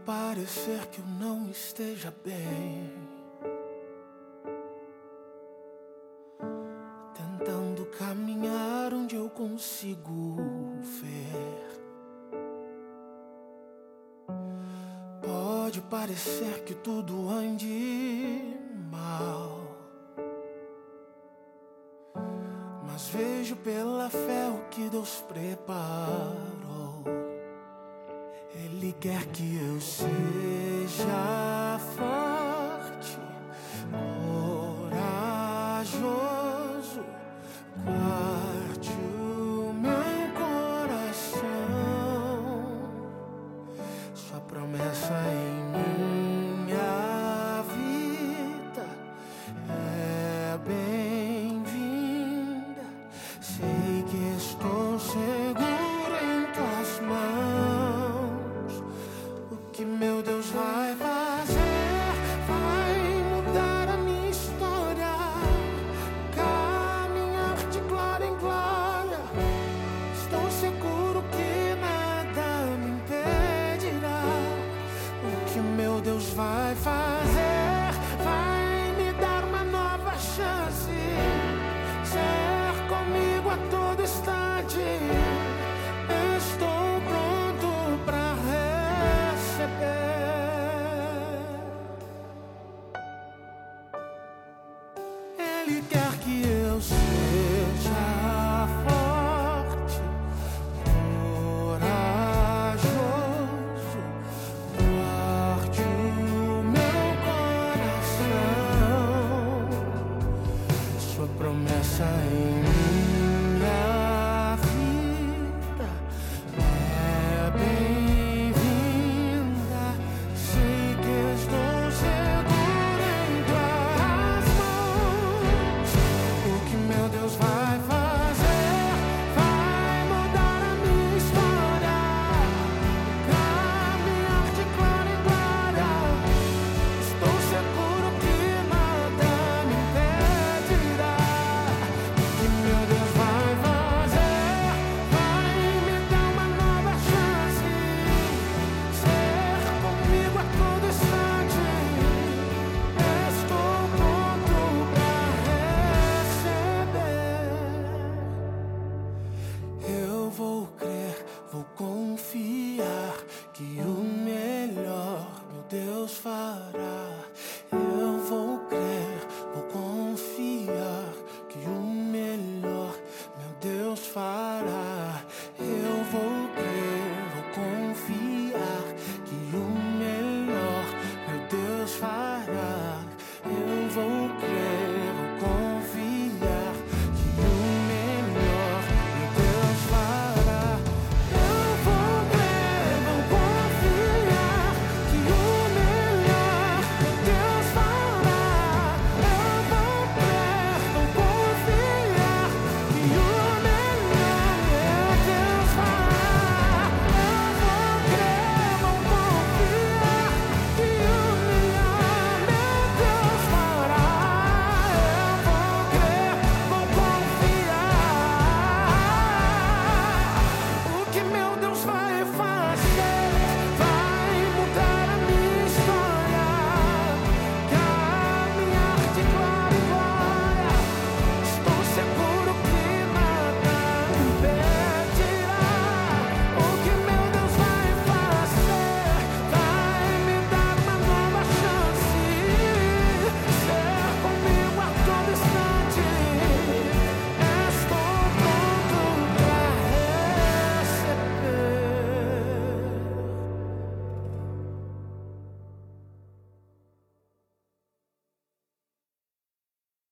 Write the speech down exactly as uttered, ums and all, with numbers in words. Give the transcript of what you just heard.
parecer que eu não esteja bem, tentando caminhar onde eu consigo ver. Pode parecer que tudo ande mal, mas vejo pela fé o que Deus preparou. Ele quer que eu seja forte, corajoso, guarde o meu coração. Sua promessa em minha vida é bem-vinda. Sei que estou seguro em tuas mãos. O que meu Deus vai fazer vai mudar a minha história, caminhar de glória em glória. Estou seguro que nada me impedirá. O que meu Deus vai fazer vai me dar uma nova chance, ser comigo a todo instante. Estou pronto para receber. Ele quer que eu seja forte, corajoso, guarde o meu coração. Sua promessa é